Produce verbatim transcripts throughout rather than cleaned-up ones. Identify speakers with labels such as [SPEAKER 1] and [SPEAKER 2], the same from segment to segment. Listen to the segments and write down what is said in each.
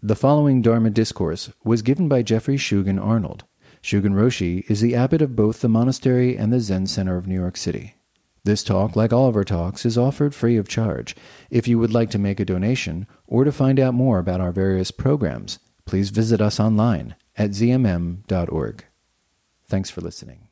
[SPEAKER 1] The following Dharma discourse was given by Jeffrey Shugen Arnold. Shugen Roshi is the abbot of both the monastery and the Zen Center of New York City. This talk, like all of our talks, is offered free of charge. If you would like to make a donation or to find out more about our various programs, please visit us online at z m m dot org. Thanks for listening.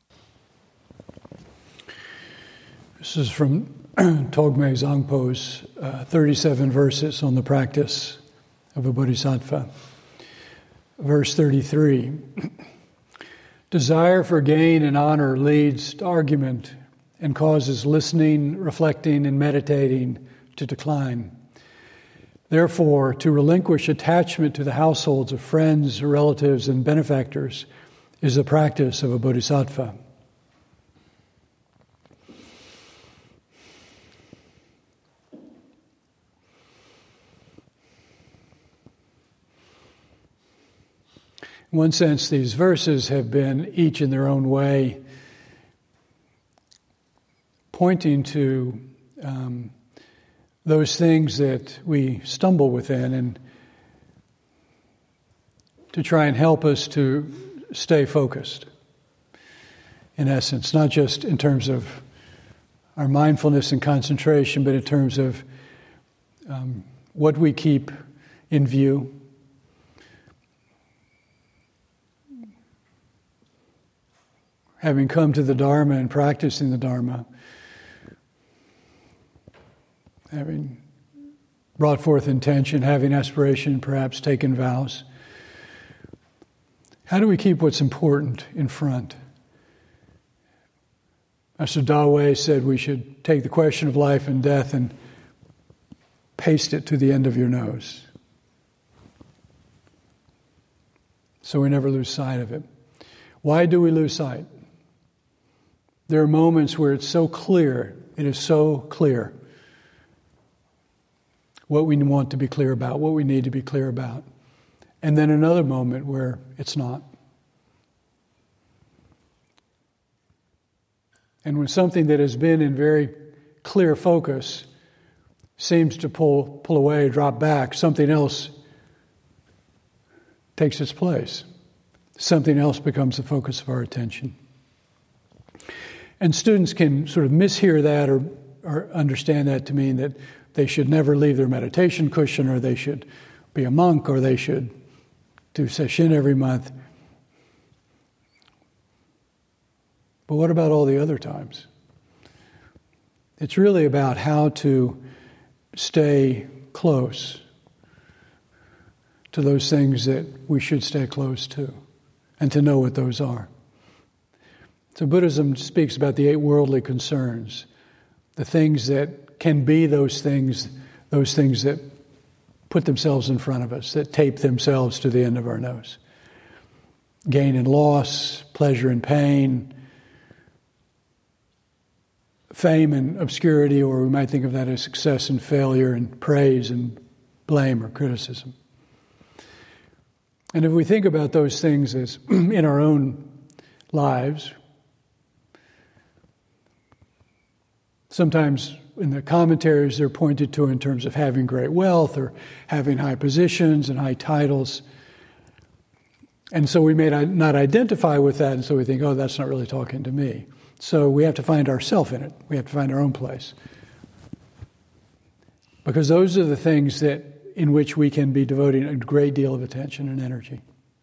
[SPEAKER 2] This is from Togme Zangpo's uh, thirty-seven verses on the practice of a bodhisattva. Verse thirty-three. Desire for gain and honor leads to argument and causes listening, reflecting, and meditating to decline. Therefore, to relinquish attachment to the households of friends, relatives, and benefactors is the practice of a bodhisattva. In one sense, these verses have been, each in their own way, pointing to um, those things that we stumble within and to try and help us to stay focused, in essence, not just in terms of our mindfulness and concentration, but in terms of um, what we keep in view. Having come to the Dharma and practicing the Dharma, having brought forth intention, having aspiration, perhaps taken vows, how do we keep what's important in front? Master Dawei said we should take the question of life and death and paste it to the end of your nose, so we never lose sight of it. Why do we lose sight? There are moments where it's so clear, it is so clear what we want to be clear about, what we need to be clear about. And then another moment where it's not. And when something that has been in very clear focus seems to pull pull away, drop back, something else takes its place. Something else becomes the focus of our attention. And students can sort of mishear that or, or understand that to mean that they should never leave their meditation cushion, or they should be a monk, or they should do sesshin every month. But what about all the other times? It's really about how to stay close to those things that we should stay close to, and to know what those are. So Buddhism speaks about the eight worldly concerns, the things that can be those things, those things that put themselves in front of us, that tape themselves to the end of our nose. Gain and loss, pleasure and pain, fame and obscurity, or we might think of that as success and failure, and praise and blame or criticism. And if we think about those things as in our own lives, sometimes in the commentaries they're pointed to in terms of having great wealth or having high positions and high titles. And so we may not identify with that, and so we think, oh, that's not really talking to me. So we have to find ourselves in it. We have to find our own place. Because those are the things that in which we can be devoting a great deal of attention and energy.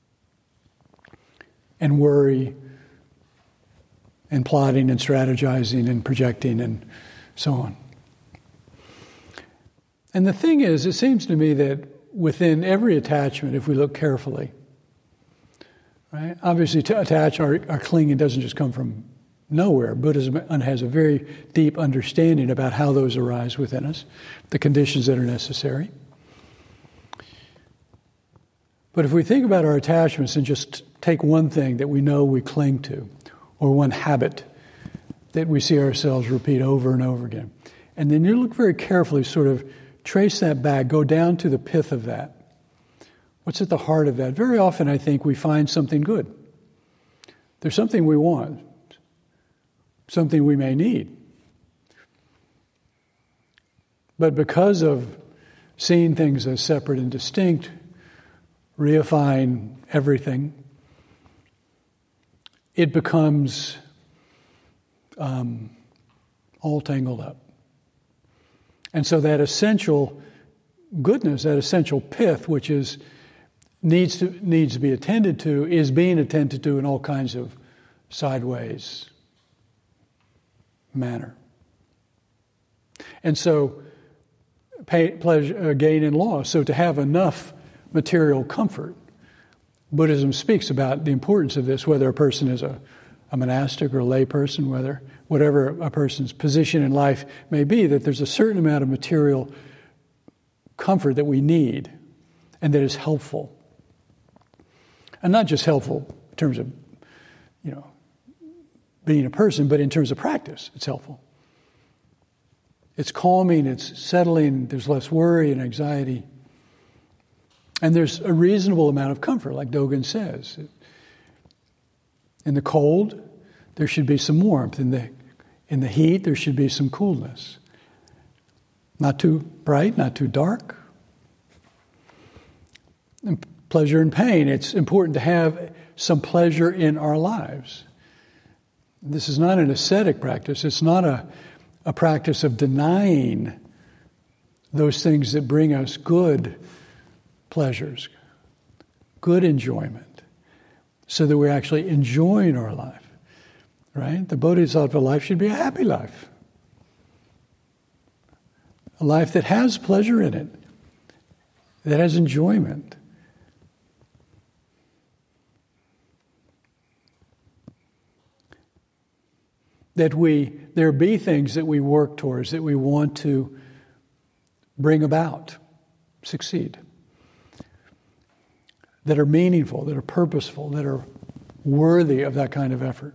[SPEAKER 2] And worry, and plotting, and strategizing, and projecting, and so on. And the thing is, it seems to me that within every attachment, if we look carefully, right? Obviously, to attach, our, our clinging doesn't just come from nowhere. Buddhism has a very deep understanding about how those arise within us, the conditions that are necessary. But if we think about our attachments and just take one thing that we know we cling to, or one habit that we see ourselves repeat over and over again, and then you look very carefully, sort of trace that back, go down to the pith of that. What's at the heart of that? Very often, I think, we find something good. There's something we want, something we may need. But because of seeing things as separate and distinct, reifying everything, it becomes um, all tangled up. And so that essential goodness, that essential pith, which is needs to needs to be attended to, is being attended to in all kinds of sideways manner. And so, pay, pleasure, uh, gain and loss. So to have enough material comfort, Buddhism speaks about the importance of this, whether a person is a, a monastic or a lay person, whether whatever a person's position in life may be, that there's a certain amount of material comfort that we need and that is helpful. And not just helpful in terms of, you know, being a person, but in terms of practice, it's helpful. It's calming, it's settling, there's less worry and anxiety. And there's a reasonable amount of comfort, like Dogen says. In the cold, there should be some warmth. In the, in the heat, there should be some coolness. Not too bright, not too dark. And pleasure and pain, it's important to have some pleasure in our lives. This is not an ascetic practice. It's not a, a practice of denying those things that bring us good pleasures, good enjoyment, so that we're actually enjoying our life, right? The Bodhisattva life should be a happy life. A life that has pleasure in it, that has enjoyment. That we, there be things that we work towards, that we want to bring about, succeed. That are meaningful, that are purposeful, that are worthy of that kind of effort.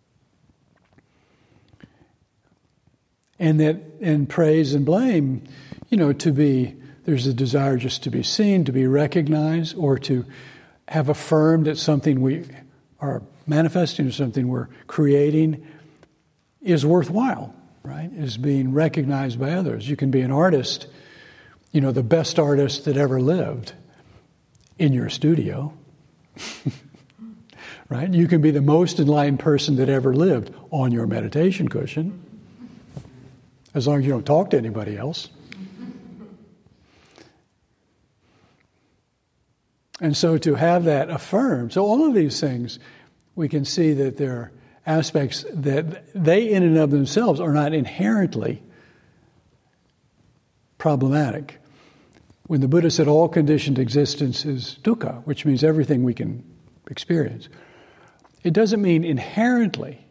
[SPEAKER 2] And that in praise and blame, you know, to be, there's a desire just to be seen, to be recognized, or to have affirmed that something we are manifesting or something we're creating is worthwhile, right? Is being recognized by others. You can be an artist, you know, the best artist that ever lived in your studio, right? You can be the most enlightened person that ever lived on your meditation cushion, as long as you don't talk to anybody else. And so to have that affirmed, so all of these things, we can see that there are aspects that they in and of themselves are not inherently problematic. When the Buddha said all conditioned existence is dukkha, which means everything we can experience, it doesn't mean inherently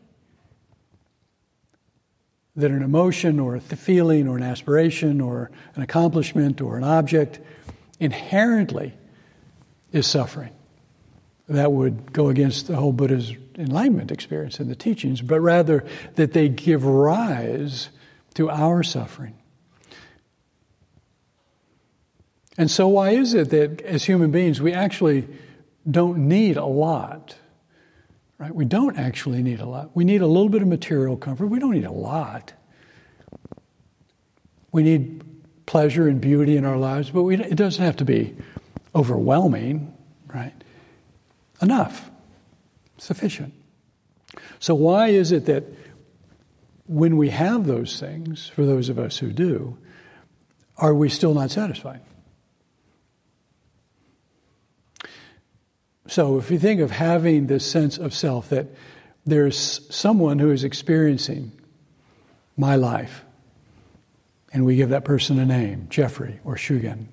[SPEAKER 2] that an emotion or a feeling or an aspiration or an accomplishment or an object inherently is suffering. That would go against the whole Buddha's enlightenment experience and the teachings, but rather that they give rise to our suffering. And so why is it that as human beings we actually don't need a lot? Right? We don't actually need a lot. We need a little bit of material comfort. We don't need a lot. We need pleasure and beauty in our lives, but we, it doesn't have to be overwhelming, right? Enough. Sufficient. So why is it that when we have those things, for those of us who do, are we still not satisfied? So if you think of having this sense of self, that there's someone who is experiencing my life, and we give that person a name, Jeffrey or Shugen,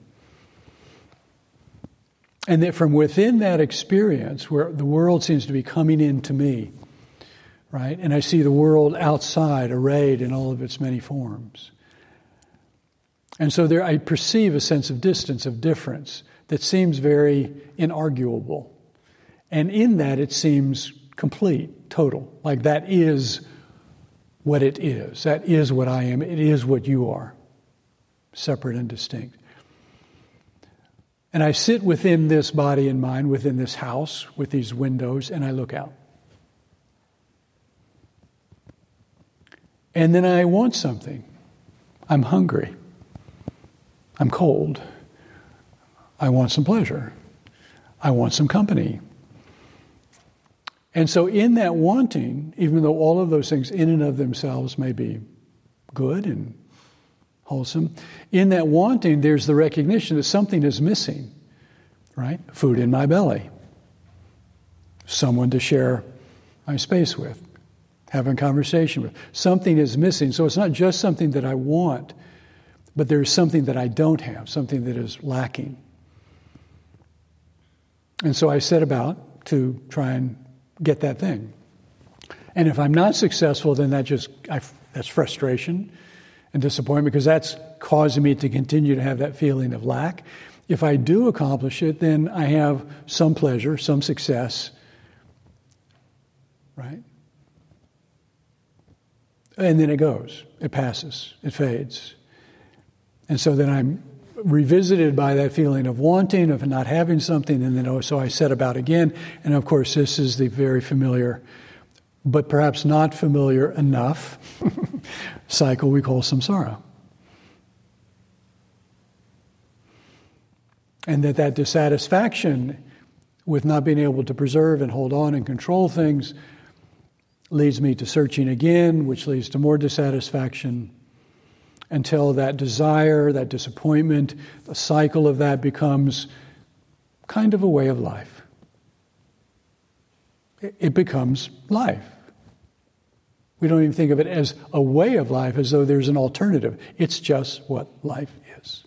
[SPEAKER 2] and that from within that experience, where the world seems to be coming into me, right, and I see the world outside arrayed in all of its many forms, and so there I perceive a sense of distance, of difference, that seems very inarguable. And in that, it seems complete, total. Like that is what it is. That is what I am. It is what you are. Separate and distinct. And I sit within this body and mind, within this house, with these windows, and I look out. And then I want something. I'm hungry. I'm cold. I want some pleasure. I want some company. And so in that wanting, even though all of those things in and of themselves may be good and wholesome, in that wanting there's the recognition that something is missing, right? Food in my belly. Someone to share my space with, having a conversation with. Something is missing. So it's not just something that I want, but there's something that I don't have, something that is lacking. And so I set about to try and get that thing. And if I'm not successful, then that just I, that's frustration and disappointment, because that's causing me to continue to have that feeling of lack. If I do accomplish it, then I have some pleasure, some success, right? And then it goes, it passes, it fades. And so then I'm revisited by that feeling of wanting, of not having something, and then oh, so I set about again. And of course, this is the very familiar, but perhaps not familiar enough, cycle we call samsara. And that that dissatisfaction with not being able to preserve and hold on and control things leads me to searching again, which leads to more dissatisfaction, until that desire, that disappointment, the cycle of that becomes kind of a way of life. It becomes life. We don't even think of it as a way of life, as though there's an alternative. It's just what life is.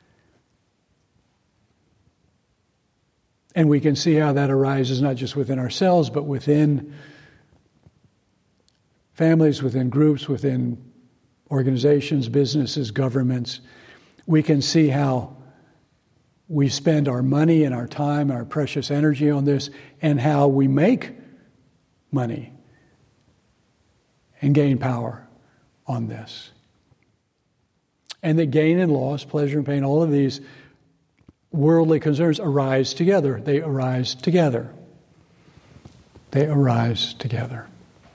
[SPEAKER 2] And we can see how that arises not just within ourselves, but within families, within groups, within organizations, businesses, governments. We can see how we spend our money and our time, our precious energy on this, and how we make money and gain power on this. And that gain and loss, pleasure and pain, all of these worldly concerns arise together. They arise together. They arise together.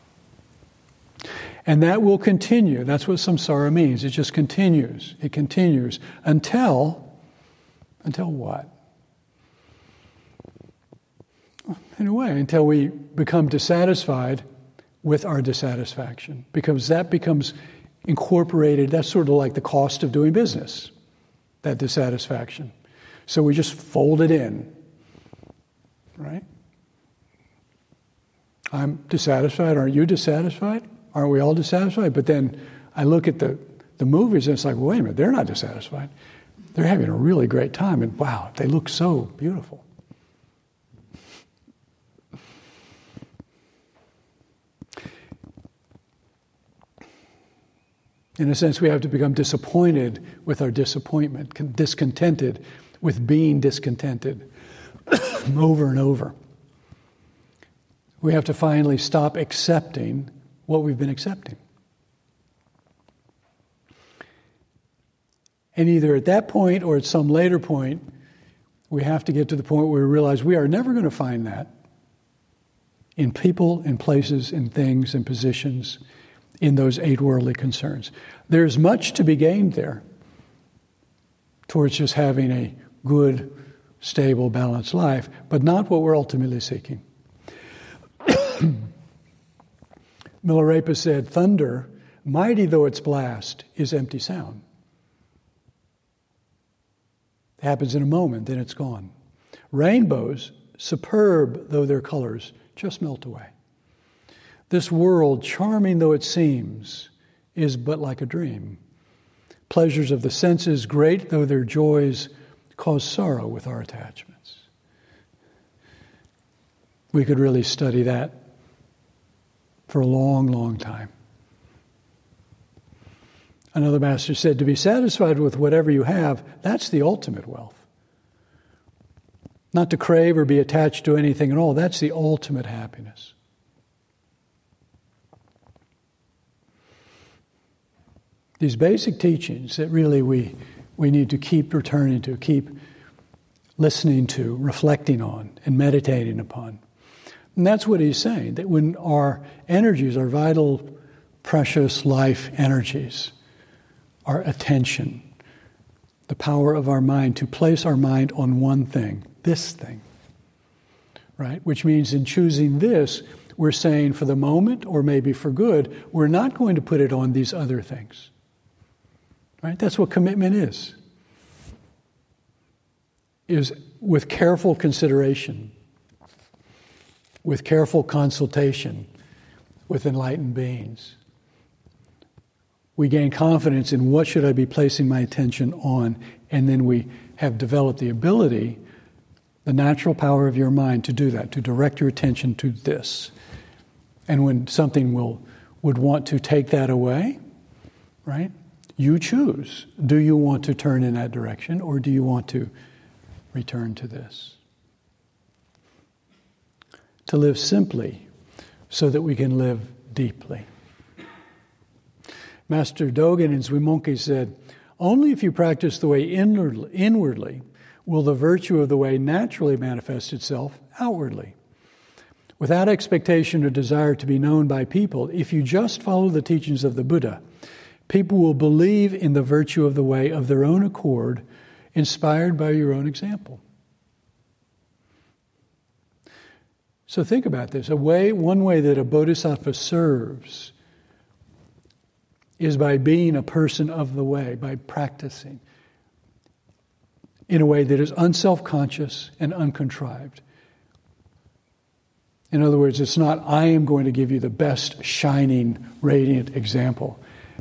[SPEAKER 2] And that will continue. That's what samsara means. It just continues. It continues until, until what? In a way, until we become dissatisfied with our dissatisfaction. Because that becomes incorporated, that's sort of like the cost of doing business, that dissatisfaction. So we just fold it in, right? I'm dissatisfied. Aren't you dissatisfied? Aren't we all dissatisfied? But then I look at the, the movies and it's like, well, wait a minute, they're not dissatisfied. They're having a really great time, and wow, they look so beautiful. In a sense, we have to become disappointed with our disappointment, discontented with being discontented over and over. We have to finally stop accepting what we've been accepting. And either at that point or at some later point, we have to get to the point where we realize we are never going to find that in people, in places, in things, in positions, in those eight worldly concerns. There's much to be gained there towards just having a good, stable, balanced life, but not what we're ultimately seeking. Milarepa said, thunder, mighty though its blast, is empty sound. It happens in a moment, then it's gone. Rainbows, superb though their colors, just melt away. This world, charming though it seems, is but like a dream. Pleasures of the senses, great though their joys, cause sorrow with our attachments. We could really study that for a long, long time. Another master said, to be satisfied with whatever you have, that's the ultimate wealth. Not to crave or be attached to anything at all, that's the ultimate happiness. These basic teachings that really we, we need to keep returning to, keep listening to, reflecting on, and meditating upon. And that's what he's saying, that when our energies, our vital, precious life energies, our attention, the power of our mind to place our mind on one thing, this thing, right? Which means in choosing this, we're saying for the moment, or maybe for good, we're not going to put it on these other things. Right? That's what commitment is. Is with careful consideration, with careful consultation with enlightened beings. We gain confidence in what should I be placing my attention on, and then we have developed the ability, the natural power of your mind to do that, to direct your attention to this. And when something will would want to take that away, right? You choose. Do you want to turn in that direction, or do you want to return to this? To live simply so that we can live deeply. Master Dogen in Zuimonke said, only if you practice the way inwardly, inwardly will the virtue of the way naturally manifest itself outwardly. Without expectation or desire to be known by people, if you just follow the teachings of the Buddha, people will believe in the virtue of the way of their own accord, inspired by your own example. So think about this. A way, one way that a bodhisattva serves is by being a person of the way, by practicing in a way that is unself-conscious and uncontrived. In other words, it's not, I am going to give you the best, shining, radiant example.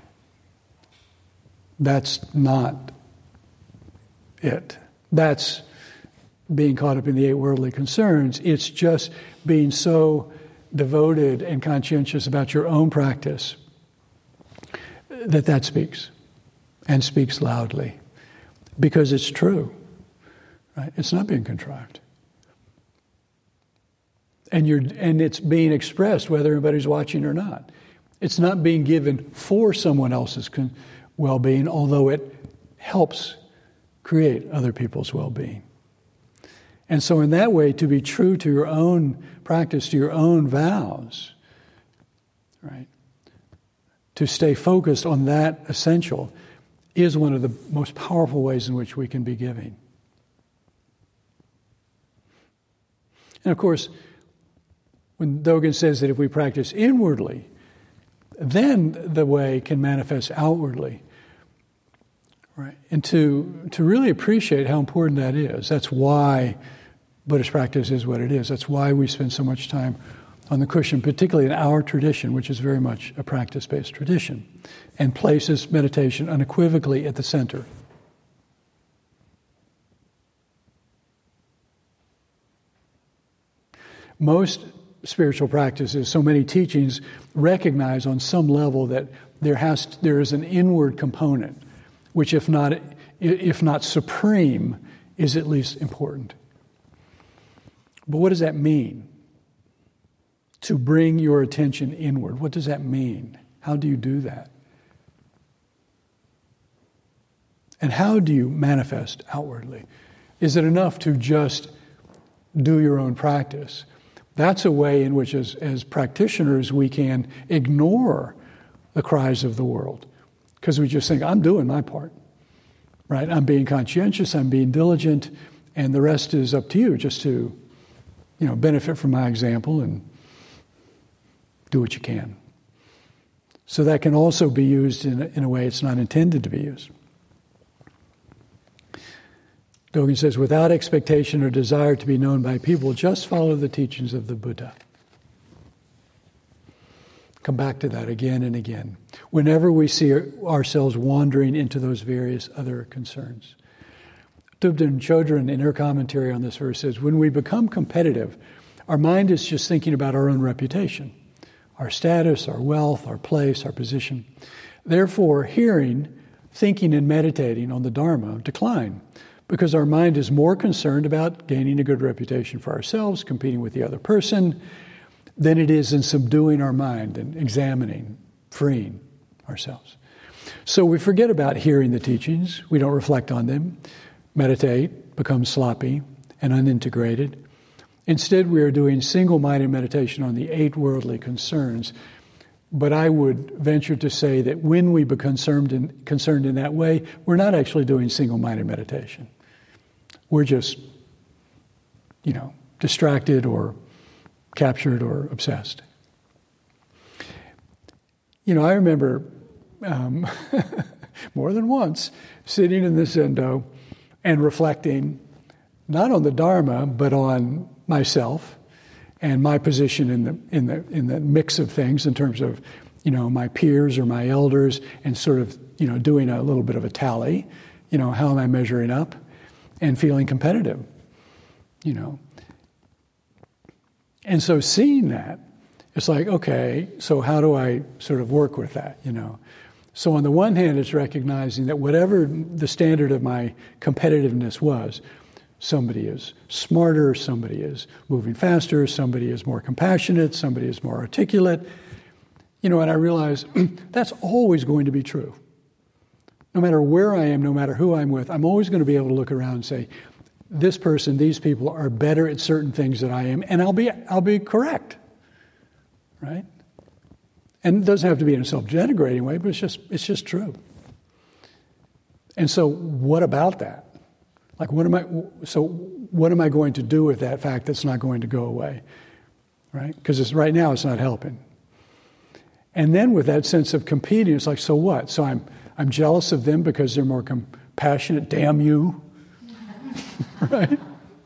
[SPEAKER 2] That's not it. That's being caught up in the eight worldly concerns. It's just being so devoted and conscientious about your own practice that that speaks, and speaks loudly, because it's true, right? It's not being contrived. And you're, and it's being expressed whether anybody's watching or not. It's not being given for someone else's con- well-being, although it helps create other people's well-being. And so in that way, to be true to your own practice, to your own vows, right? To stay focused on that essential is one of the most powerful ways in which we can be giving. And of course, when Dogen says that if we practice inwardly, then the way can manifest outwardly. Right? And to, to really appreciate how important that is, that's why Buddhist practice is what it is. That's why we spend so much time on the cushion, particularly in our tradition, which is very much a practice-based tradition, and places meditation unequivocally at the center. Most spiritual practices, so many teachings, recognize on some level that there has there is an inward component, which, if not if not supreme, is at least important. But what does that mean? To bring your attention inward. What does that mean? How do you do that? And how do you manifest outwardly? Is it enough to just do your own practice? That's a way in which, as, as practitioners, we can ignore the cries of the world. Because we just think, I'm doing my part. Right? I'm being conscientious, I'm being diligent, and the rest is up to you, just to, you know, benefit from my example and do what you can. So that can also be used in a, in a way it's not intended to be used. Dogen says, without expectation or desire to be known by people, just follow the teachings of the Buddha. Come back to that again and again. Whenever we see ourselves wandering into those various other concerns. Thubten Chodron, in her commentary on this verse, says, when we become competitive, our mind is just thinking about our own reputation, our status, our wealth, our place, our position. Therefore, hearing, thinking, and meditating on the Dharma decline, because our mind is more concerned about gaining a good reputation for ourselves, competing with the other person, than it is in subduing our mind and examining, freeing ourselves. So we forget about hearing the teachings. We don't reflect on them, meditate, become sloppy and unintegrated. Instead, we are doing single-minded meditation on the eight worldly concerns. But I would venture to say that when we become concerned in, concerned in that way, we're not actually doing single-minded meditation. We're just, you know, distracted or captured or obsessed. You know, I remember um, more than once sitting in the Zendo and reflecting not on the Dharma, but on myself and my position in the in the in the mix of things in terms of, you know, my peers or my elders, and sort of, you know, doing a little bit of a tally. You know, how am I measuring up? And feeling competitive, you know. And so seeing that, it's like, okay, so how do I sort of work with that, you know? So on the one hand, it's recognizing that whatever the standard of my competitiveness was, somebody is smarter, somebody is moving faster, somebody is more compassionate, somebody is more articulate, you know, and I realize that's always going to be true. No matter where I am, no matter who I'm with, I'm always going to be able to look around and say, this person, these people are better at certain things than I am, and I'll be I'll be correct, right? And it doesn't have to be in a self-denigrating way, but it's just it's just true. And so, what about that? Like, what am I? So, what am I going to do with that fact that's not going to go away, right? Because right now it's not helping. And then with that sense of competing, it's like, so what? So I'm I'm jealous of them because they're more compassionate. Damn you. Right?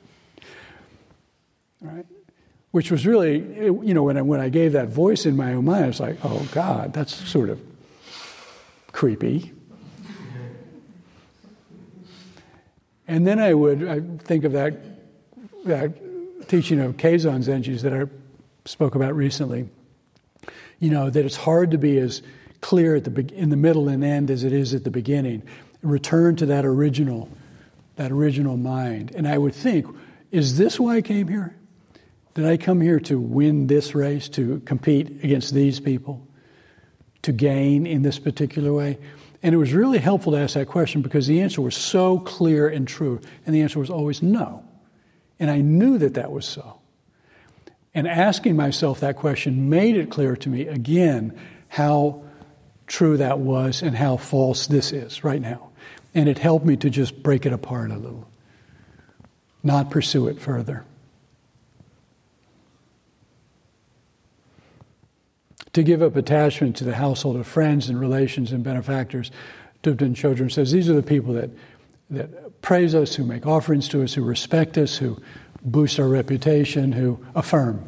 [SPEAKER 2] Right? Which was really, you know, when I, when I gave that voice in my own mind, I was like, oh, God, that's sort of creepy. And then I would I think of that, that teaching of Keizan Zenji's that I spoke about recently, you know, that it's hard to be as clear at the in the middle and end as it is at the beginning. Return to that original that original mind. And I would think, is this why I came here? Did I come here to win this race, to compete against these people, to gain in this particular way? And it was really helpful to ask that question because the answer was so clear and true. And the answer was always no. And I knew that that was so. And asking myself that question made it clear to me again how true that was and how false this is right now. And it helped me to just break it apart a little, not pursue it further. To give up attachment to the household of friends and relations and benefactors, Thubten Chodron says, these are the people that, that praise us, who make offerings to us, who respect us, who boost our reputation, who affirm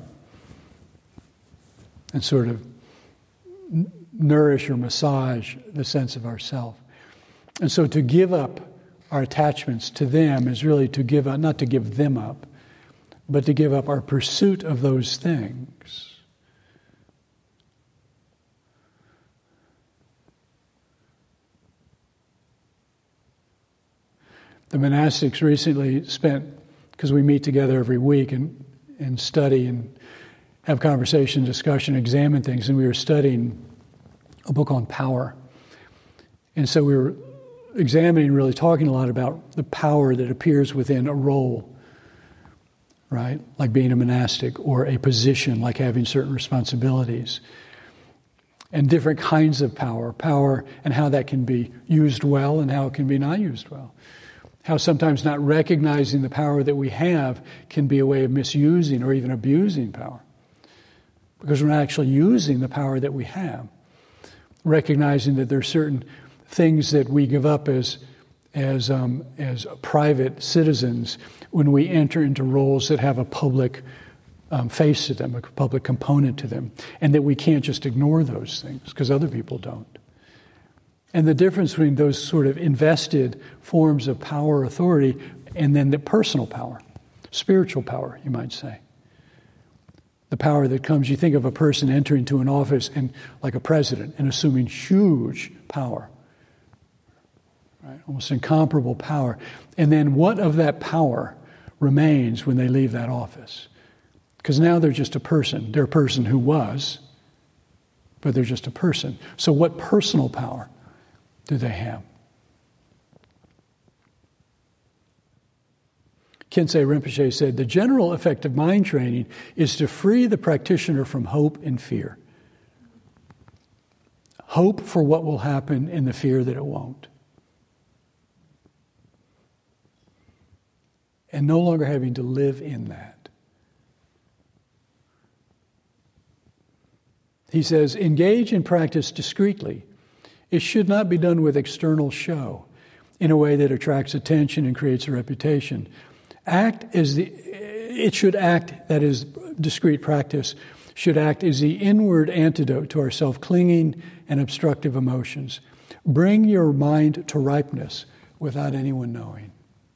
[SPEAKER 2] and sort of nourish or massage the sense of ourself. And so to give up our attachments to them is really to give up, not to give them up, but to give up our pursuit of those things. The monastics recently spent, because we meet together every week and, and study and have conversation, discussion, examine things, and we were studying a book on power. And so we were examining, really talking a lot about the power that appears within a role, right? Like being a monastic, or a position, like having certain responsibilities. And different kinds of power, power and how that can be used well and how it can be not used well. How sometimes not recognizing the power that we have can be a way of misusing or even abusing power. Because we're not actually using the power that we have. Recognizing that there are certain things that we give up as as um, as private citizens when we enter into roles that have a public um, face to them, a public component to them, and that we can't just ignore those things because other people don't. And the difference between those sort of invested forms of power, authority, and then the personal power, spiritual power, you might say. The power that comes, you think of a person entering into an office and like a president and assuming huge power, right? Almost incomparable power. And then what of that power remains when they leave that office? Because now they're just a person. They're a person who was, but they're just a person. So what personal power do they have? Khyentse Rinpoche said, the general effect of mind training is to free the practitioner from hope and fear. Hope for what will happen and the fear that it won't. And no longer having to live in that. He says, engage in practice discreetly. It should not be done with external show in a way that attracts attention and creates a reputation. Act as the, it should act, that is, discreet practice, should act as the inward antidote to our self-clinging and obstructive emotions. Bring your mind to ripeness without anyone knowing.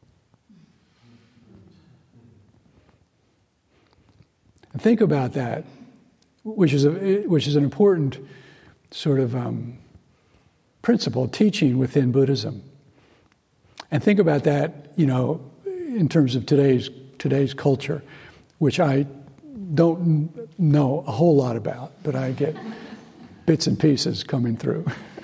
[SPEAKER 2] And think about that, which is a, which is an important sort of um, principle, teaching within Buddhism. And think about that, you know, in terms of today's today's culture, which I don't know a whole lot about, but I get bits and pieces coming through.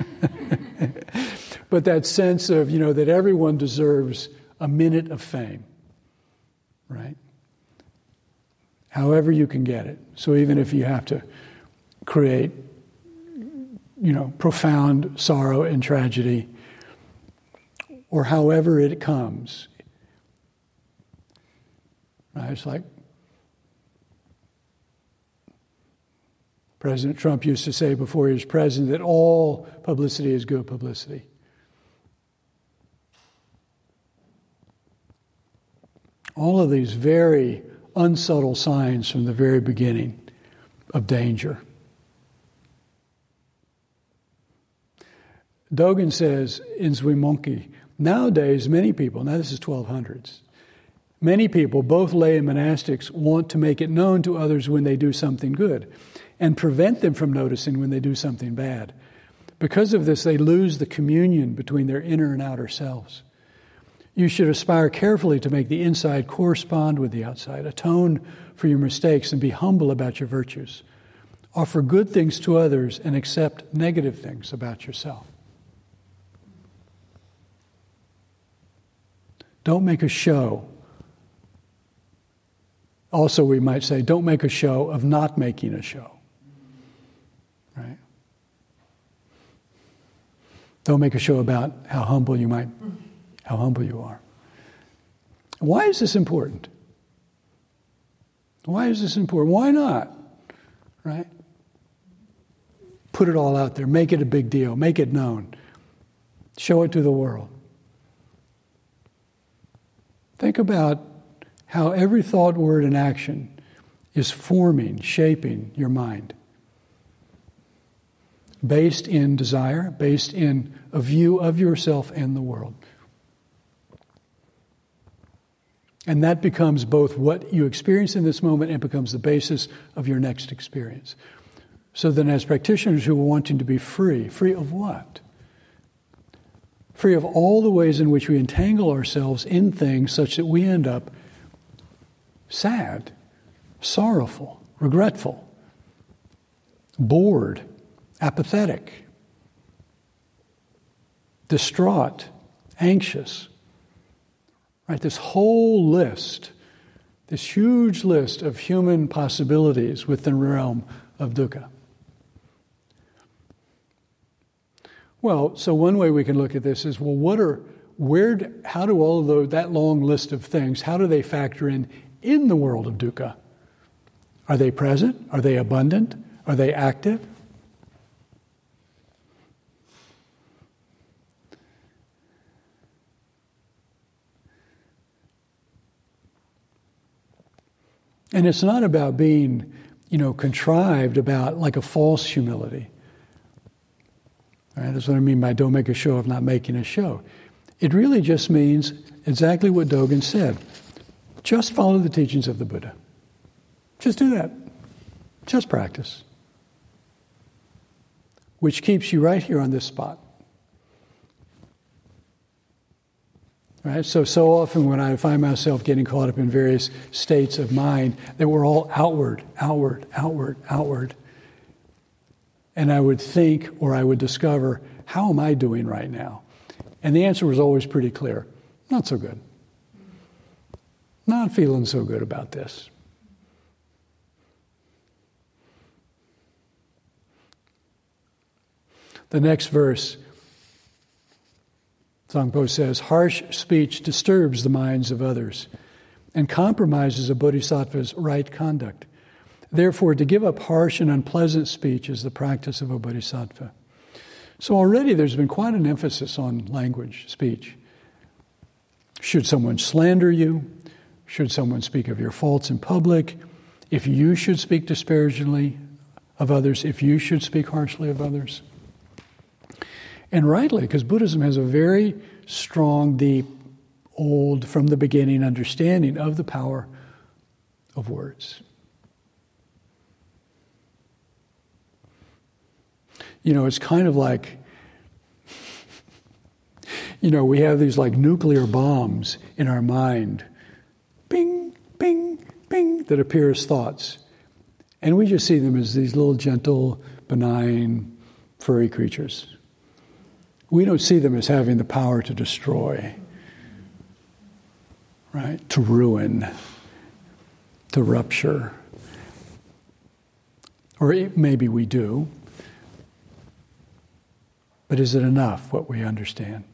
[SPEAKER 2] But that sense of, you know, that everyone deserves a minute of fame, right? However you can get it. So even if you have to create, you know, profound sorrow and tragedy, or however it comes, right? It's like President Trump used to say before he was president that all publicity is good publicity. All of these very unsubtle signs from the very beginning of danger. Dogen says in Zuimonki, nowadays many people, now this is twelve hundreds, many people, both lay and monastics, want to make it known to others when they do something good and prevent them from noticing when they do something bad. Because of this, they lose the communion between their inner and outer selves. You should aspire carefully to make the inside correspond with the outside, atone for your mistakes, and be humble about your virtues. Offer good things to others and accept negative things about yourself. Don't make a show. Also, we might say, don't make a show of not making a show. Right? Don't make a show about how humble you might how humble you are. Why is this important? Why is this important? Why not? Right? Put it all out there. Make it a big deal. Make it known. Show it to the world. Think about how every thought, word, and action is forming, shaping your mind. Based in desire, based in a view of yourself and the world. And that becomes both what you experience in this moment and becomes the basis of your next experience. So then as practitioners who are wanting to be free, free of what? Free of all the ways in which we entangle ourselves in things such that we end up sad, sorrowful, regretful, bored, apathetic, distraught, anxious. Right, this whole list, this huge list of human possibilities within the realm of dukkha. Well, so one way we can look at this is, well, what are, where, how do all of those, that long list of things, how do they factor in in the world of dukkha? Are they present? Are they abundant? Are they active? And it's not about being, you know, contrived about like a false humility. All right, that's what I mean by don't make a show of not making a show. It really just means exactly what Dogen said. Just follow the teachings of the Buddha. Just do that. Just practice. Which keeps you right here on this spot. Right? So, so often when I find myself getting caught up in various states of mind that were all outward, outward, outward, outward. And I would think or I would discover, how am I doing right now? And the answer was always pretty clear. Not so good. Not feeling so good about this. The next verse, Zangpo says, harsh speech disturbs the minds of others and compromises a bodhisattva's right conduct. Therefore, to give up harsh and unpleasant speech is the practice of a bodhisattva. So already there's been quite an emphasis on language, speech. Should someone slander you? Should someone speak of your faults in public? If you should speak disparagingly of others, if you should speak harshly of others. And rightly, because Buddhism has a very strong, deep, old, from the beginning understanding of the power of words. You know, it's kind of like, you know, we have these like nuclear bombs in our mind. Bing, bing, bing, that appear as thoughts. And we just see them as these little gentle, benign, furry creatures. We don't see them as having the power to destroy, right? To ruin, to rupture. Or it, maybe we do. But is it enough, what we understand?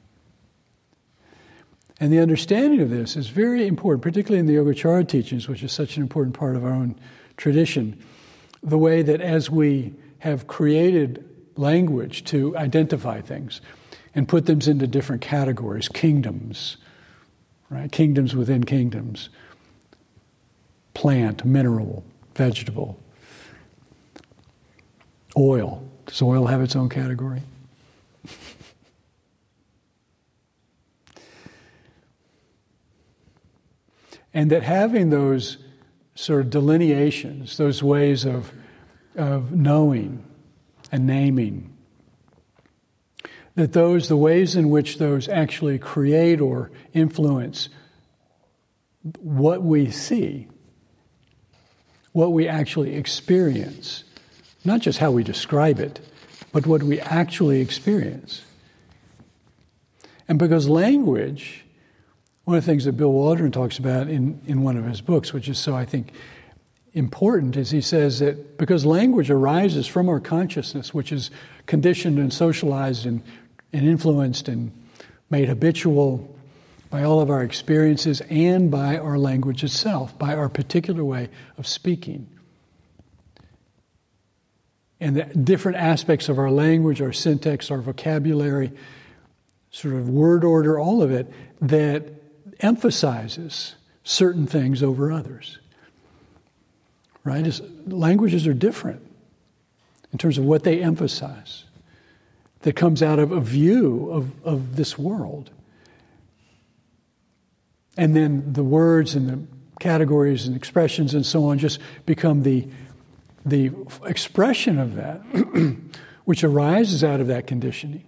[SPEAKER 2] And the understanding of this is very important, particularly in the Yogacara teachings, which is such an important part of our own tradition. The way that as we have created language to identify things and put them into different categories, kingdoms, right? Kingdoms within kingdoms, plant, mineral, vegetable, oil. Does oil have its own category? And that having those sort of delineations, those ways of, of knowing and naming, that those, the ways in which those actually create or influence what we see, what we actually experience, not just how we describe it, but what we actually experience. And because language, one of the things that Bill Waldron talks about in, in one of his books, which is so, I think, important, is he says that because language arises from our consciousness, which is conditioned and socialized and, and influenced and made habitual by all of our experiences and by our language itself, by our particular way of speaking. And the different aspects of our language, our syntax, our vocabulary, sort of word order, all of it, that emphasizes certain things over others. Right? It's, languages are different in terms of what they emphasize. That comes out of a view of, of this world. And then the words and the categories and expressions and so on just become the, the expression of that, which arises out of that conditioning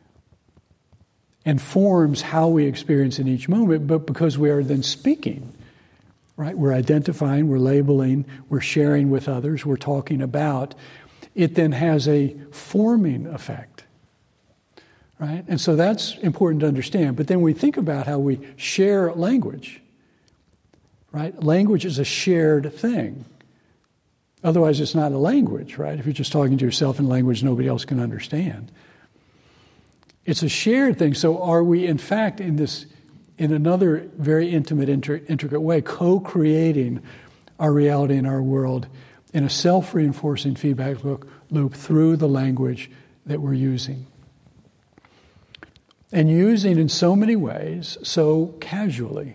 [SPEAKER 2] and forms how we experience in each moment, but because we are then speaking, right? We're identifying, we're labeling, we're sharing with others, we're talking about, it then has a forming effect, right? And so that's important to understand. But then we think about how we share language, right? Language is a shared thing. Otherwise, it's not a language, right? If you're just talking to yourself in language nobody else can understand. It's a shared thing. So are we, in fact, in this, in another very intimate, inter- intricate way, co-creating our reality and our world in a self-reinforcing feedback loop, loop through the language that we're using? And using in so many ways, so casually,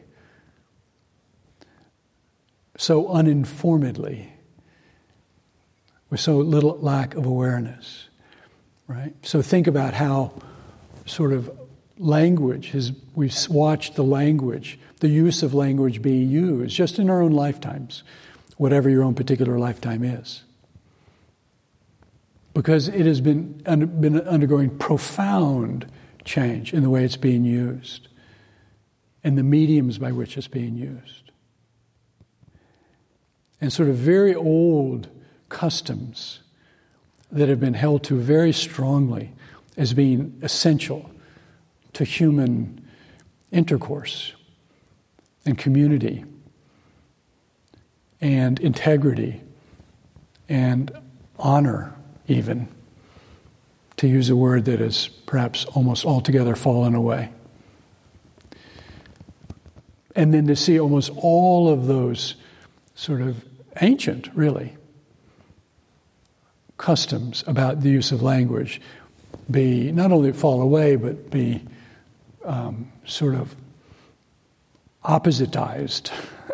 [SPEAKER 2] so uninformedly, with so little lack of awareness, right? So think about how sort of language, has, we've watched the language, the use of language be used just in our own lifetimes, whatever your own particular lifetime is. Because it has been, under, been undergoing profound change in the way it's being used and the mediums by which it's being used. And sort of very old customs that have been held to very strongly as being essential to human intercourse and community and integrity and honor, even, to use a word that has perhaps almost altogether fallen away. And then to see almost all of those sort of ancient, really, customs about the use of language be not only fall away, but be um, sort of oppositized.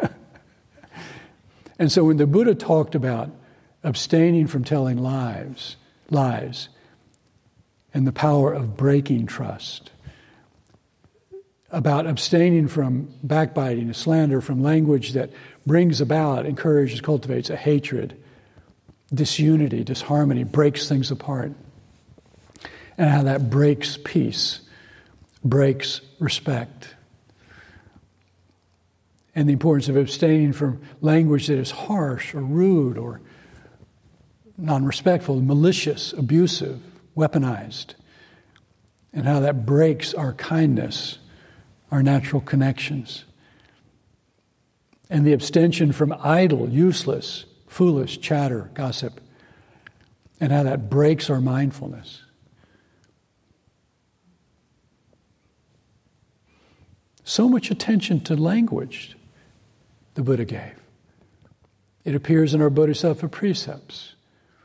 [SPEAKER 2] And so when the Buddha talked about abstaining from telling lies, lies, and the power of breaking trust, about abstaining from backbiting, slander, from language that brings about, encourages, cultivates a hatred, disunity, disharmony, breaks things apart, and how that breaks peace, breaks respect. And the importance of abstaining from language that is harsh or rude or non-respectful, malicious, abusive, weaponized, and how that breaks our kindness, our natural connections. And the abstention from idle, useless, foolish chatter, gossip, and how that breaks our mindfulness. So much attention to language the Buddha gave. It appears in our Bodhisattva precepts.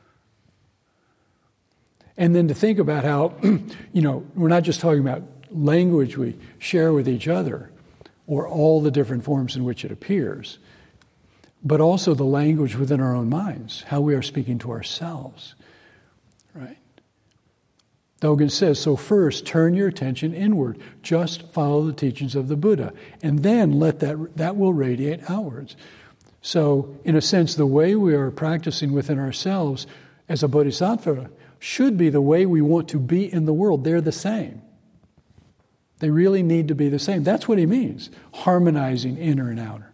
[SPEAKER 2] And then to think about how, you know, we're not just talking about language we share with each other or all the different forms in which it appears, but also the language within our own minds, how we are speaking to ourselves, right? Dogen says, so first turn your attention inward. Just follow the teachings of the Buddha. And then let that, that will radiate outwards. So in a sense, the way we are practicing within ourselves as a bodhisattva should be the way we want to be in the world. They're the same. They really need to be the same. That's what he means, harmonizing inner and outer.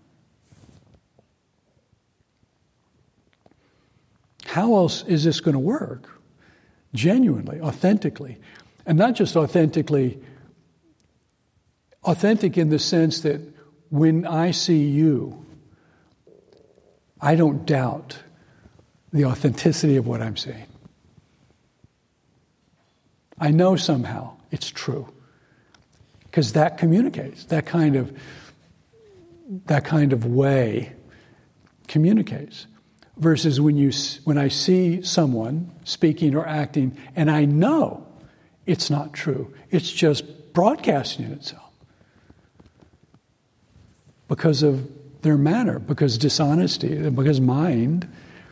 [SPEAKER 2] How else is this going to work? Genuinely, authentically. And not just authentically, authentic in the sense that when I see you, I don't doubt the authenticity of what I'm saying. I know somehow it's true. Because that communicates, that kind of that kind of way communicates. Versus when you when I see someone speaking or acting and I know it's not true, it's just broadcasting itself because of their manner, because dishonesty, because mind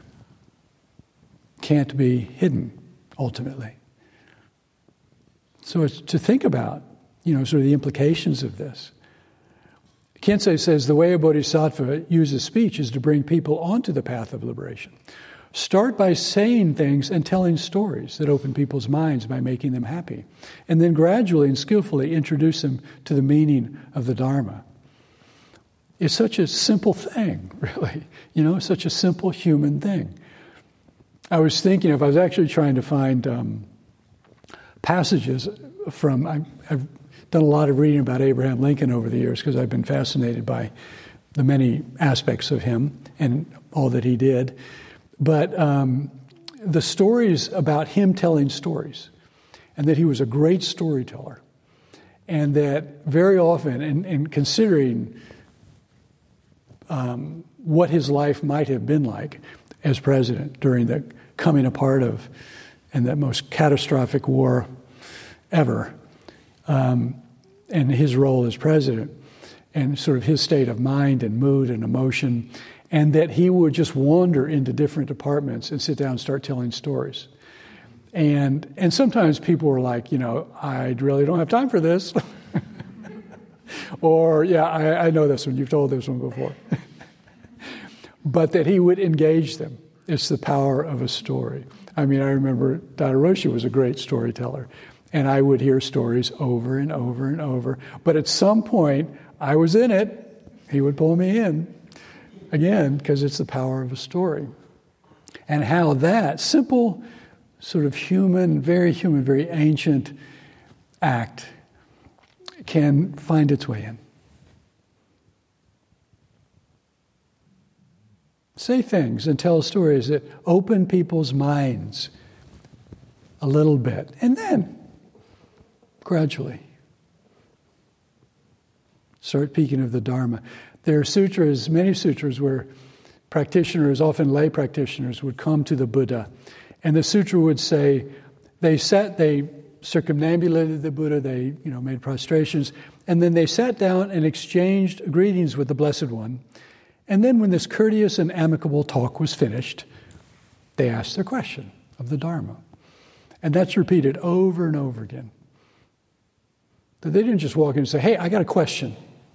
[SPEAKER 2] can't be hidden ultimately. So it's to think about, you know, sort of the implications of this. Khyentse says the way a bodhisattva uses speech is to bring people onto the path of liberation. Start by saying things and telling stories that open people's minds by making them happy. And then gradually and skillfully introduce them to the meaning of the Dharma. It's such a simple thing, really. You know, such a simple human thing. I was thinking of, I was actually trying to find um, passages from, I, I've done a lot of reading about Abraham Lincoln over the years because I've been fascinated by the many aspects of him and all that he did. But um, the stories about him telling stories, and that he was a great storyteller, and that very often, in, in considering um, what his life might have been like as president during the coming apart of and the most catastrophic war ever, um, and his role as president, and sort of his state of mind and mood and emotion, and that he would just wander into different departments and sit down and start telling stories. And and sometimes people were like, you know, I really don't have time for this. Or, yeah, I, I know this one. You've told this one before. But that he would engage them. It's the power of a story. I mean, I remember Daido Roshi was a great storyteller. And I would hear stories over and over and over. But at some point, I was in it. He would pull me in. Again, because it's the power of a story. And how that simple, sort of human, very human, very ancient act can find its way in. Say things and tell stories that open people's minds a little bit. And then, gradually, start speaking of the Dharma. There are sutras, many sutras, where practitioners, often lay practitioners, would come to the Buddha And the sutra would say, they sat, they circumambulated the Buddha, they, you know, made prostrations, and then they sat down and exchanged greetings with the Blessed One. And then when this courteous and amicable talk was finished, they asked their question of the Dharma. And that's repeated over and over again. That they didn't just walk in and say, hey, I got a question.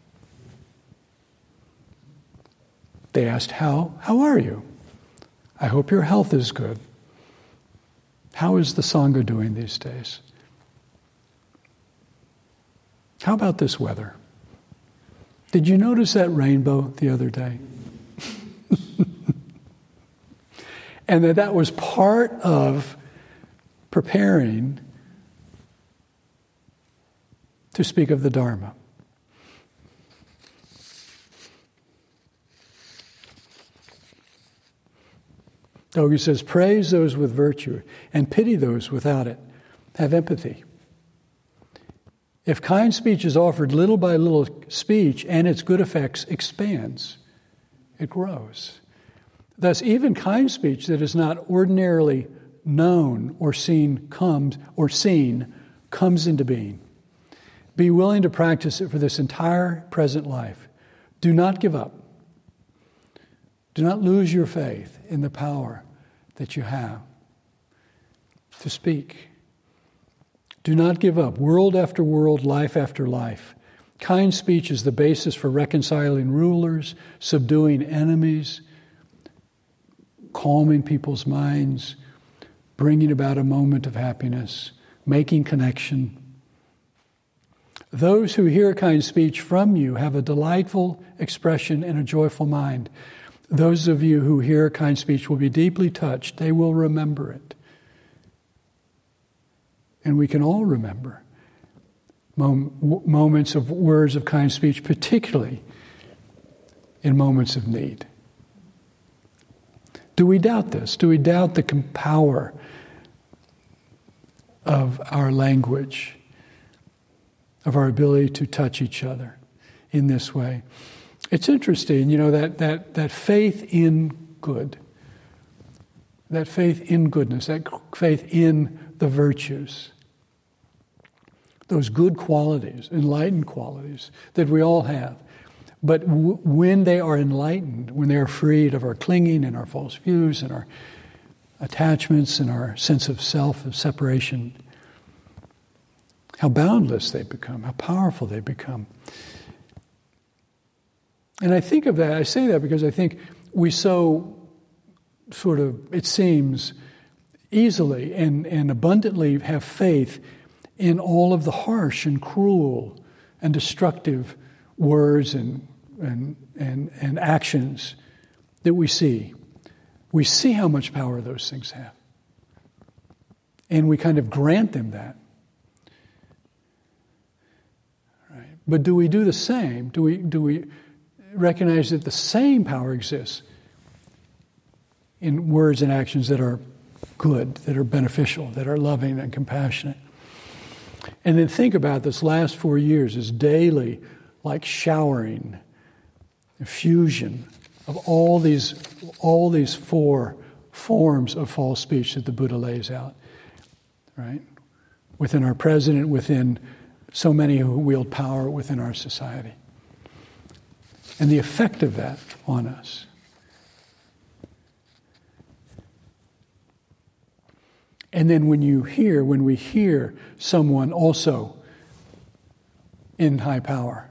[SPEAKER 2] They asked, how, how are you? I hope your health is good. How is the Sangha doing these days? How about this weather? Did you notice that rainbow the other day? And that that was part of preparing to speak of the Dharma. Dogen says, praise those with virtue and pity those without it. Have empathy. If kind speech is offered little by little, speech and its good effects expands. It grows. Thus, even kind speech that is not ordinarily known or seen comes or seen comes into being. Be willing to practice it for this entire present life. Do not give up. Do not lose your faith in the power that you have to speak. Do not give up. World after world, life after life. Kind speech is the basis for reconciling rulers, subduing enemies, calming people's minds, bringing about a moment of happiness, making connection. Those who hear kind speech from you have a delightful expression and a joyful mind. Those of you who hear kind speech will be deeply touched. They will remember it. And we can all remember mom- moments of words of kind speech, particularly in moments of need. Do we doubt this? Do we doubt the power of our language, of our ability to touch each other in this way? It's interesting, you know, that, that, that faith in good, that faith in goodness, that faith in the virtues, those good qualities, enlightened qualities that we all have. But w- when they are enlightened, when they are freed of our clinging and our false views and our attachments and our sense of self, of separation, how boundless they become, how powerful they become. And I think of that, I say that because I think we so sort of, it seems, easily and, and abundantly have faith in all of the harsh and cruel and destructive words and, and, and, and actions that we see. We see how much power those things have. And we kind of grant them that. Right? But do we do the same? Do we, do we recognize that the same power exists in words and actions that are good, that are beneficial, that are loving and compassionate? And then think about this last four years as daily, like showering, fusion of all these, all these four forms of false speech that the Buddha lays out, right? Within our president, within so many who wield power within our society. And the effect of that on us. And then when you hear, when we hear someone also in high power,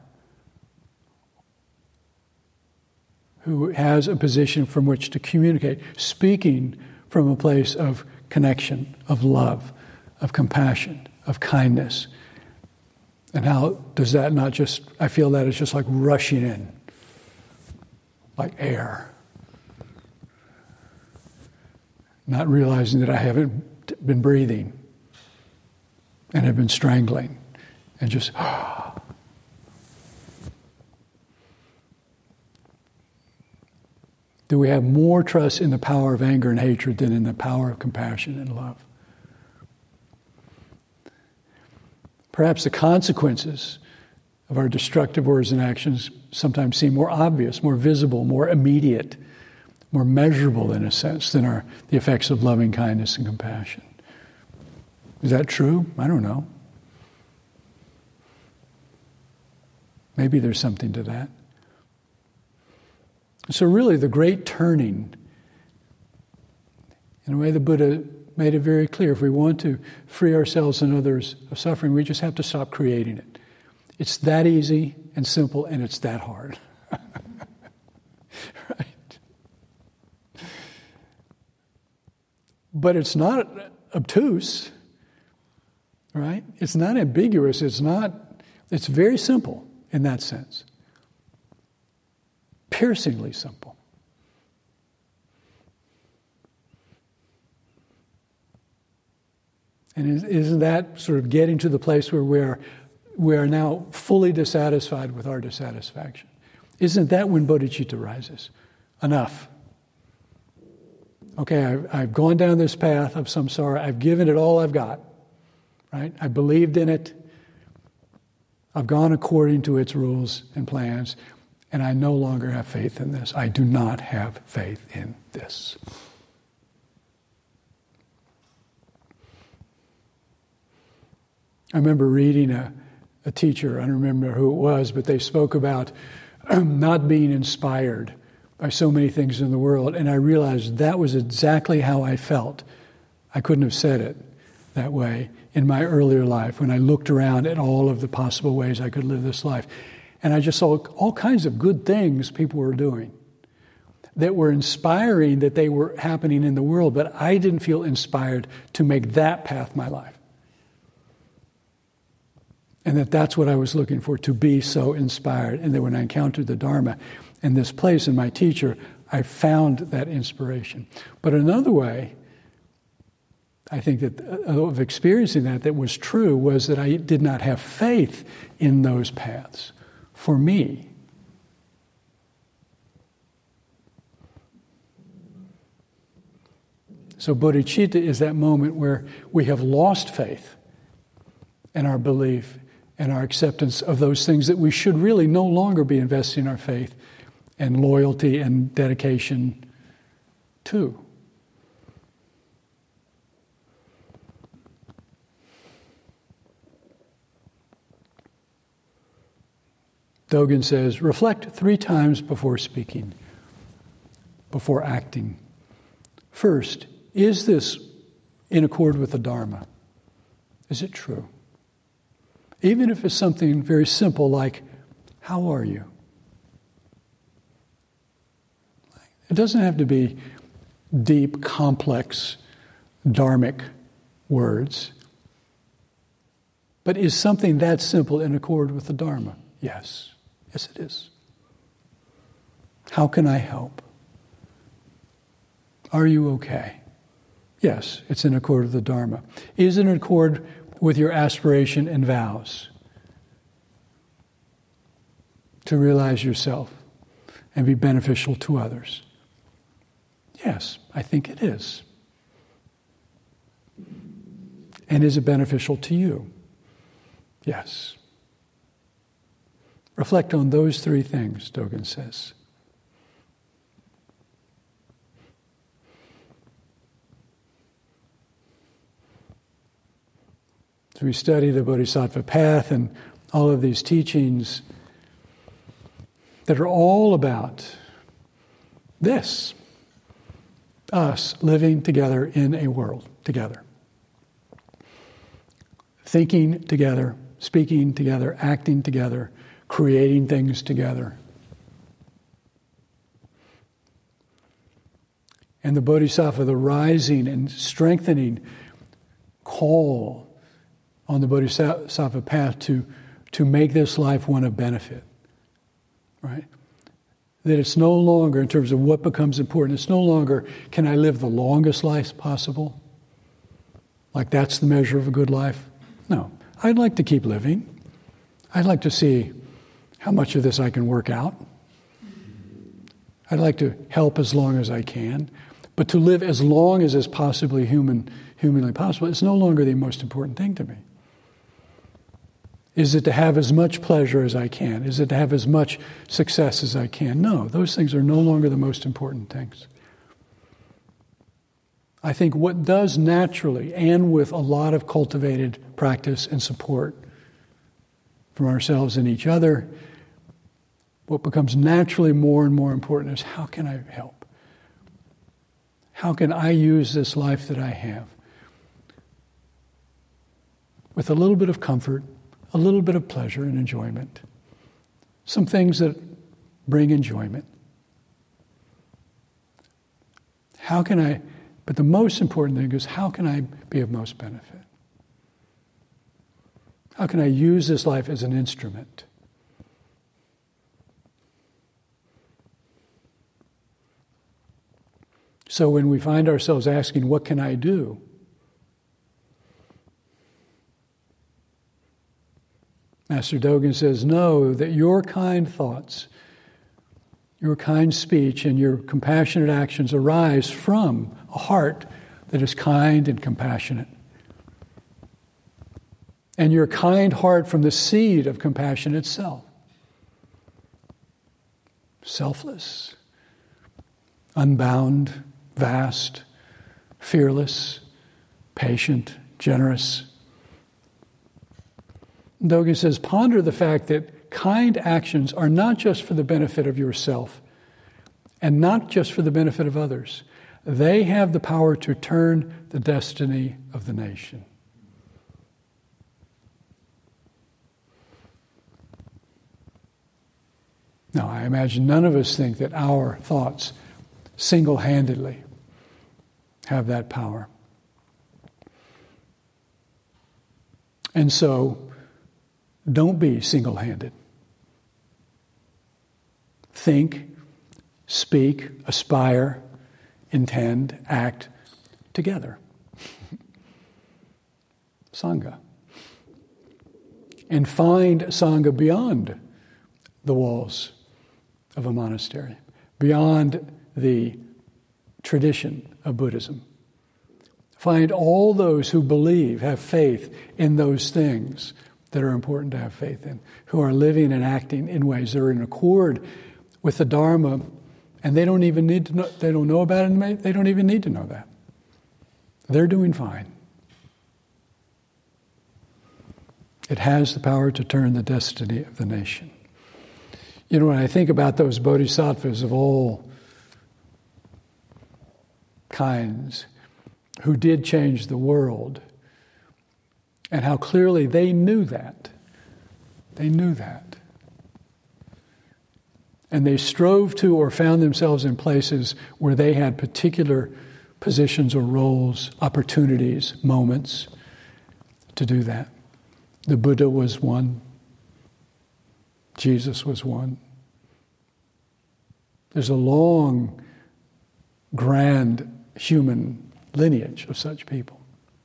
[SPEAKER 2] who has a position from which to communicate, speaking from a place of connection, of love, of compassion, of kindness. And how does that not just, I feel that it's just like rushing in, like air. Not realizing that I haven't been breathing and have been strangling and just, do we have more trust in the power of anger and hatred than in the power of compassion and love? Perhaps the consequences of our destructive words and actions sometimes seem more obvious, more visible, more immediate, more measurable in a sense than our the effects of loving kindness and compassion. Is that true? I don't know. Maybe there's something to that. So really the great turning, in a way the Buddha made it very clear, if we want to free ourselves and others of suffering, we just have to stop creating it. It's that easy and simple, and it's that hard. Right? But it's not obtuse, right? It's not ambiguous. It's not, it's very simple in that sense. Piercingly simple. And isn't that sort of getting to the place where we are, we are now fully dissatisfied with our dissatisfaction? Isn't that when bodhicitta rises? Enough. Okay, I've, I've gone down this path of samsara. I've given it all I've got. Right? I believed in it. I've gone according to its rules and plans, and I no longer have faith in this. I do not have faith in this. I remember reading a, a teacher, I don't remember who it was, but they spoke about um, not being inspired by so many things in the world, and I realized that was exactly how I felt. I couldn't have said it that way in my earlier life when I looked around at all of the possible ways I could live this life. And I just saw all kinds of good things people were doing that were inspiring, that they were happening in the world, but I didn't feel inspired to make that path my life. And that that's what I was looking for, to be so inspired. And that when I encountered the Dharma and this place and my teacher, I found that inspiration. But another way, I think that of experiencing that that was true was that I did not have faith in those paths for me. So bodhicitta is that moment where we have lost faith in our belief and our acceptance of those things that we should really no longer be investing our faith and loyalty and dedication to. Dogen says, reflect three times before speaking, before acting. First, is this in accord with the Dharma? Is it true? Even if it's something very simple like, how are you? It doesn't have to be deep, complex, dharmic words. But is something that simple in accord with the Dharma? Yes. Yes, it is. How can I help? Are you okay? Yes, it's in accord with the Dharma. Is it in accord with your aspiration and vows to realize yourself and be beneficial to others? Yes, I think it is. And is it beneficial to you? Yes. Reflect on those three things, Dogen says. So we study the Bodhisattva path and all of these teachings that are all about this, us living together in a world together. Thinking together, speaking together, acting together, creating things together. And the Bodhisattva, the rising and strengthening call on the Bodhisattva path to, to make this life one of benefit, right? That it's no longer, in terms of what becomes important, it's no longer, can I live the longest life possible? Like that's the measure of a good life? No. I'd like to keep living. I'd like to see how much of this I can work out. I'd like to help as long as I can. But to live as long as is possibly human, humanly possible, it's no longer the most important thing to me. Is it to have as much pleasure as I can? Is it to have as much success as I can? No, those things are no longer the most important things. I think what does naturally, and with a lot of cultivated practice and support from ourselves and each other, what becomes naturally more and more important is how can I help? How can I use this life that I have with a little bit of comfort, a little bit of pleasure and enjoyment, some things that bring enjoyment. How can I, but the most important thing is how can I be of most benefit? How can I use this life as an instrument? So when we find ourselves asking, what can I do? Master Dogen says, know that your kind thoughts, your kind speech, and your compassionate actions arise from a heart that is kind and compassionate. And your kind heart from the seed of compassion itself. Selfless, unbound, vast, fearless, patient, generous. Dogen says, ponder the fact that kind actions are not just for the benefit of yourself and not just for the benefit of others. They have the power to turn the destiny of the nation. Now, I imagine none of us think that our thoughts single-handedly have that power. And so, don't be single-handed. Think, speak, aspire, intend, act together. Sangha. And find Sangha beyond the walls of a monastery, beyond the tradition of Buddhism. Find all those who believe, have faith in those things that are important to have faith in, who are living and acting in ways that are in accord with the Dharma, and they don't even need to know, they don't know about it, and they don't even need to know that. They're doing fine. It has the power to turn the destiny of the nation. You know, when I think about those bodhisattvas of all kinds who did change the world, and how clearly they knew that. They knew that. And they strove to or found themselves in places where they had particular positions or roles, opportunities, moments to do that. The Buddha was one. Jesus was one. There's a long, grand human lineage of such people.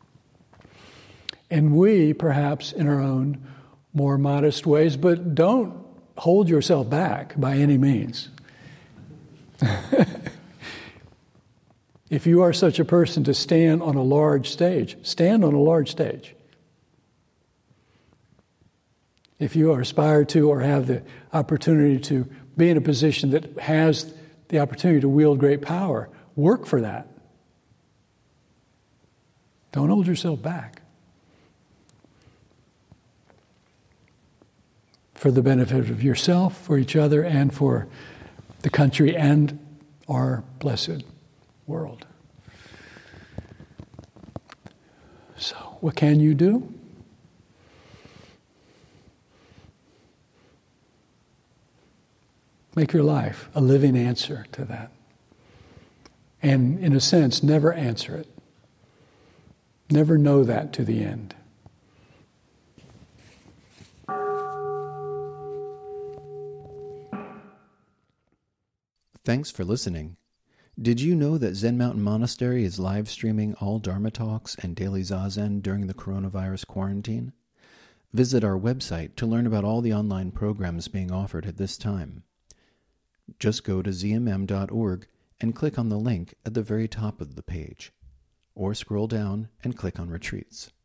[SPEAKER 2] And we, perhaps in our own more modest ways, but don't hold yourself back by any means. If you are such a person to stand on a large stage, stand on a large stage. If you are aspired to or have the opportunity to be in a position that has the opportunity to wield great power, work for that. Don't hold yourself back. For the benefit of yourself, for each other, and for the country and our blessed world. So, what can you do? Make your life a living answer to that. And in a sense, never answer it. Never know that to the end.
[SPEAKER 1] Thanks for listening. Did you know that Zen Mountain Monastery is live streaming all Dharma talks and daily Zazen during the coronavirus quarantine? Visit our website to learn about all the online programs being offered at this time. Just go to z m m dot org and click on the link at the very top of the page, or scroll down and click on Retreats.